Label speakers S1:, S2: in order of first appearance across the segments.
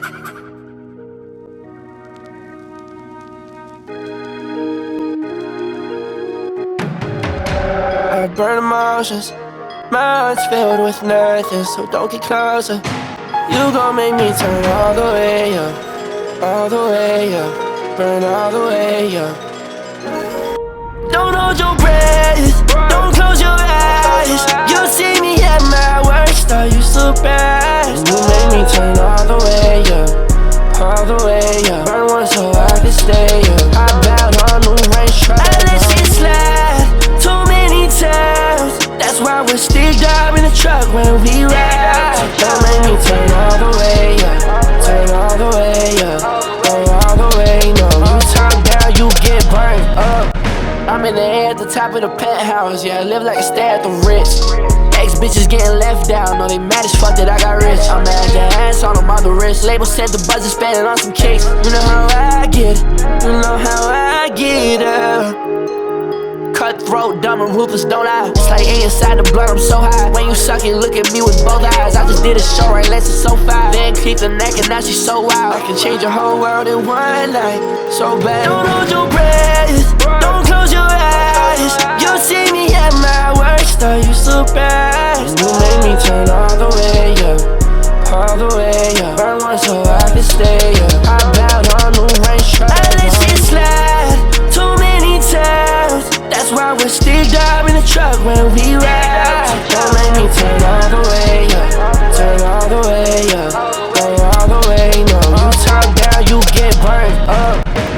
S1: I burn emotions, my heart's filled with nothing, so don't get closer. You gon' make me turn all the way up, all the way up, burn all the way up. Don't hold your breath, don't close your eyes. You see me at my worst, I used to best. You make me turn all the way up, all the way up. Burn one so I can stay up. I bowed on the racetrack. I let shit slide too many times. That's why we're sticked up in the truck when we ride. Don't make me turn all the way up, turn all the way up, go all the way. No, you turn down, you get burned up. I'm in the air at the top of the penthouse, yeah, I live like a stay at the Ritz. Ex-bitches getting left out, no they mad as fuck that I got rich. I'm at the ass on them on the wrist. Label said the buzz is spending on some kicks. You know how I get, you know how I get up. Cutthroat, dumb and ruthless, don't I? It's like A inside the blood, I'm so high. When you suck it, look at me with both eyes. I just did a show right, let's it's so fine. Then keep the neck and now she's so wild. I can change your whole world in one night, so bad. Don't hold your breath, don't close your eyes. You see me at my worst, I used to best. You make me turn all the way up, all the way up. Burn one so I can stay up. I bowed on the racetrack. I let shit slide too many times. That's why we're sticked up in the truck when we ride. Don't make me turn all the way up, turn all the way up, go all the way. No, you talk down, you get burned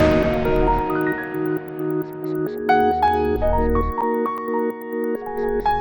S1: up.